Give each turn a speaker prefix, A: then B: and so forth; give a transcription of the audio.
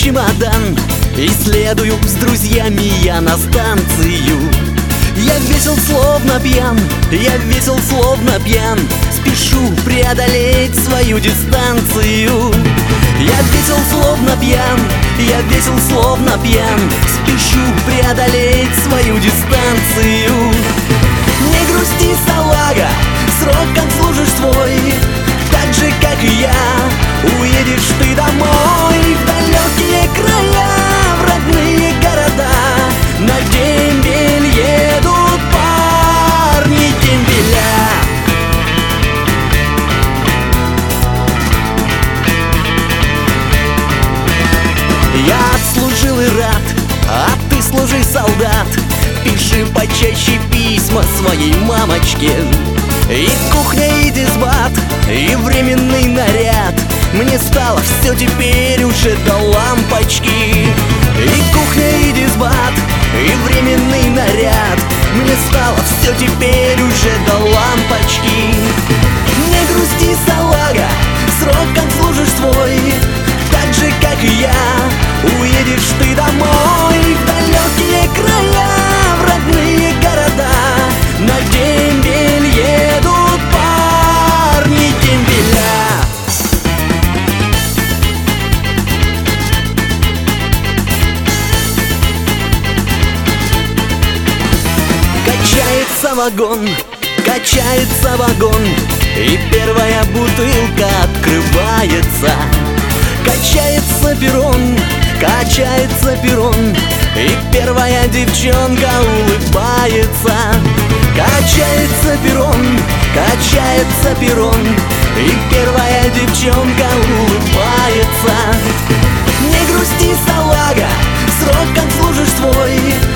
A: чемодан и следую с друзьями я на станцию. Я весел, словно пьян, я весел, словно пьян, спешу преодолеть свою дистанцию. Я весел, словно пьян, я весел, словно пьян, спешу преодолеть свою дистанцию. Не грусти, салага, срок отслужишь свой, так же, как и я, уедешь ты домой в далекие края, в родные города. На дембель едут парни дембеля. Я отслужил и рад, а ты служи, солдат. Пиши почаще письма своей мамочке. И кухня, и дисбат, и временный наряд. Мне стало все теперь уже до лампочки. И кухня, и дисбат, и временный наряд. Мне стало все теперь уже до лампочки. Не грусти, салага, срок отслужишь свой, так же, как и я, уедешь ты домой в далекие края, в родные города. На дембель едут парни дембеля. Качается вагон, качается вагон, и первая бутылка открывается. Качается перрон, качается перрон, и первая девчонка улыбается. Качается перрон, качается перрон, и первая девчонка улыбается. Не грусти, салага, срок отслужишь свой,